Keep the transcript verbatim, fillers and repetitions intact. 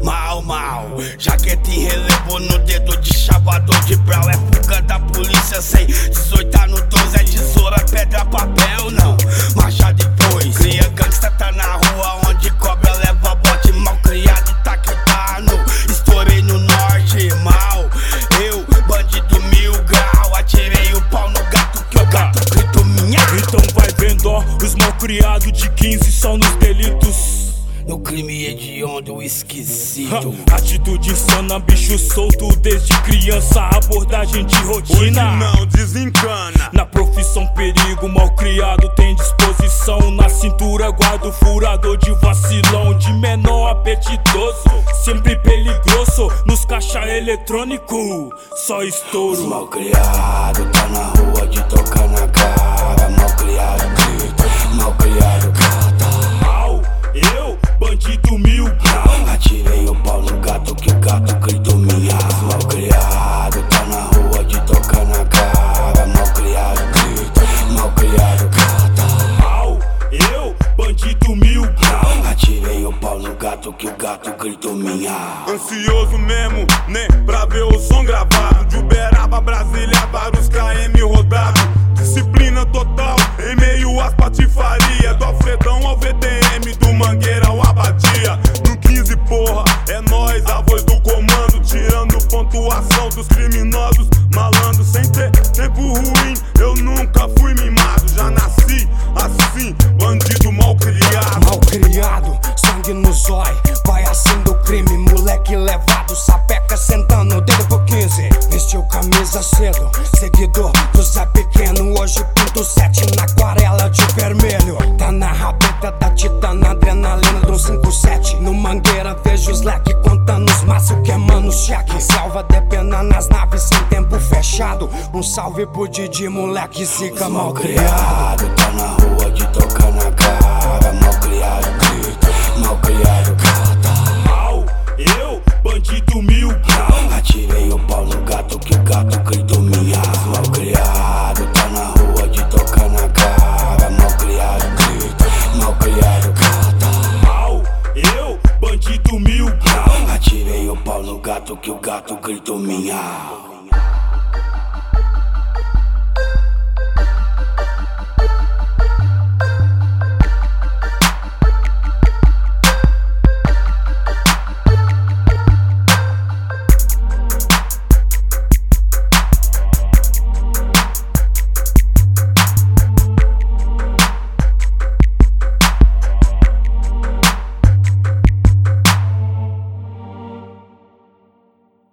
mal, mal. Jaqueta em relevo no dedo de chavador de brau. É fuga da polícia sem dezoito no doze. É tesoura, pedra, papel, não. Marcha depois. Cria gangsta, tá na rua onde cobra leva bote. Mal criado, tá que tá no. Estourei no norte, mal. Eu, bandido mil grau. Atirei o pau no gato que o gato grito minha. Então vai vendo, ó, os mal criados de quinze são nos delitos. No crime hediondo esquisito. Ha, atitude insana, bicho solto desde criança. Abordagem de rotina, hoje não desencana. Na profissão perigo, mal criado tem disposição. Na cintura guardo furador de vacilão. De menor apetitoso, sempre peligroso. Nos caixa eletrônico, só estouro. Mal criado, tá na rua de tocar na cara. Mal criado, grita. Mal criado, cata. Mal, eu, bandido mil grau. Atirei o pau no gato que o gato gritou minha. Mal criado, tá na rua de tocar na cara. Mal criado, grita. Mal criado, cata. Mal, eu, bandido mil grau. Atirei o pau no gato que o gato gritou minha. Ansioso mesmo, né, pra ver o som gravado. De Uberaba, Brasília, vários K M rodado. Disciplina total, em meio às patifarias. Do Alfredão ao V T M, do Mangueira ao Abadia. No quinze, porra, é nós, a voz do comando. Tirando pontuação dos criminosos, malandro. Sem ter tempo ruim, eu nunca fui mimado. Já nasci assim, bandido mal criado. Mal criado, sangue no zói, vai assim do crime. Moleque levado, sapeca sentando, dedo pro quinze. Vestiu camisa cedo, seguidor do Zé Pequeno. Hoje pinto sete na aquarela de vermelho. Tá na rabeta da Titana, adrenalina do cinco sete. No Mangueira vejo os leque contando os maços, queimando o cheque. Selva de pena nas naves sem tempo fechado. Um salve pro Didi, moleque zica mal criado. Tá na rua de tocar na cara. Mal criado, grita. Mal criado, cata. Mal, eu, bandido mil grau. Atirei o pau no gato que o gato gritou minha. Mal criado, tá na rua de tocar na cara. Mal criado, grita. Mal criado, cata. Mal, eu, bandido mil grau. Atirei o pau no gato que o gato gritou minha.